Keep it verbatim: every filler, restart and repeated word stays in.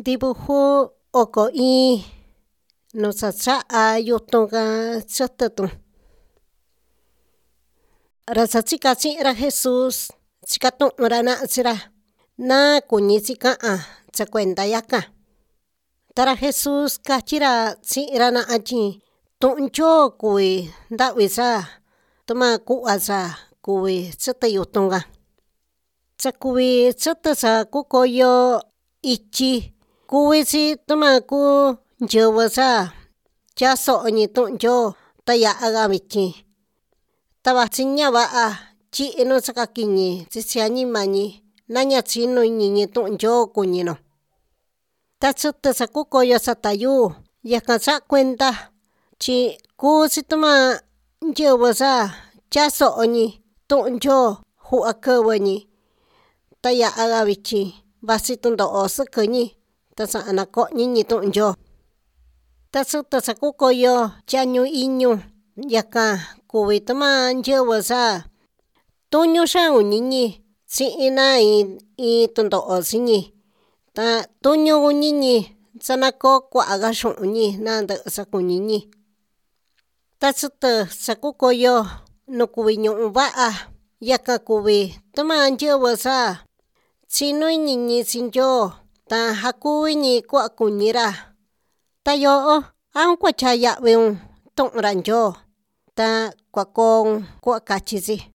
dibujo oko iin nu chacha'a yutun chätätu. Rachachi'ka chi'ra Jesús chikatu'unra na'achra na kuñitzi ka'an cha kuenda yakan. Tara Jesús katyira chi'ra na'a tyi tu'un Ndyoo kuvi nda'vi cha tuma ku'va cha kuvi chätä yutunka. Cha kuvi chätä cha kukoyo ityi kuvi chi tuma kuu nyävä cha tyaso'oñi tu'un Ndyoo ta ya'aka vityin, ta vachi ñava'a tyi'nu cha kakiñi chityi añimañi na ñachinu iñiñi tu'un Ndyoo kuñinu. Ta chätä cha kukoyo chata yuu yakan cha'a kuenda tyi kuu chi tuma nyävä cha tyaso'oñi tu'un Ndyoo ju'va käwäñi ta ya'aka vityin vachi tundo'o säkäñi ta cha'an nako'ñiñi tu'un Ndyoo. Ta chätä cha kukoyo tyañu iñu yakan kuvi tuma nyävä cha tuñu xaan kuñiñi chi'ina iin iin tundo'o chiñi, ta tuñu kuñiñi cha nakoo kua'aka xu'unñi na ndä'ä cha kuñiñi. Ta chätä cha kukoyo nu kuvi ñu'u va'a yakan kuvi tuma nyävä cha chinu iñiñi chi Ndyoo ta jakuviñi ku'va kuñira, ta yo'o a jukuatyá ya'viun tu'un ra Ndyoo ta kuakoon ku'va katyi chi.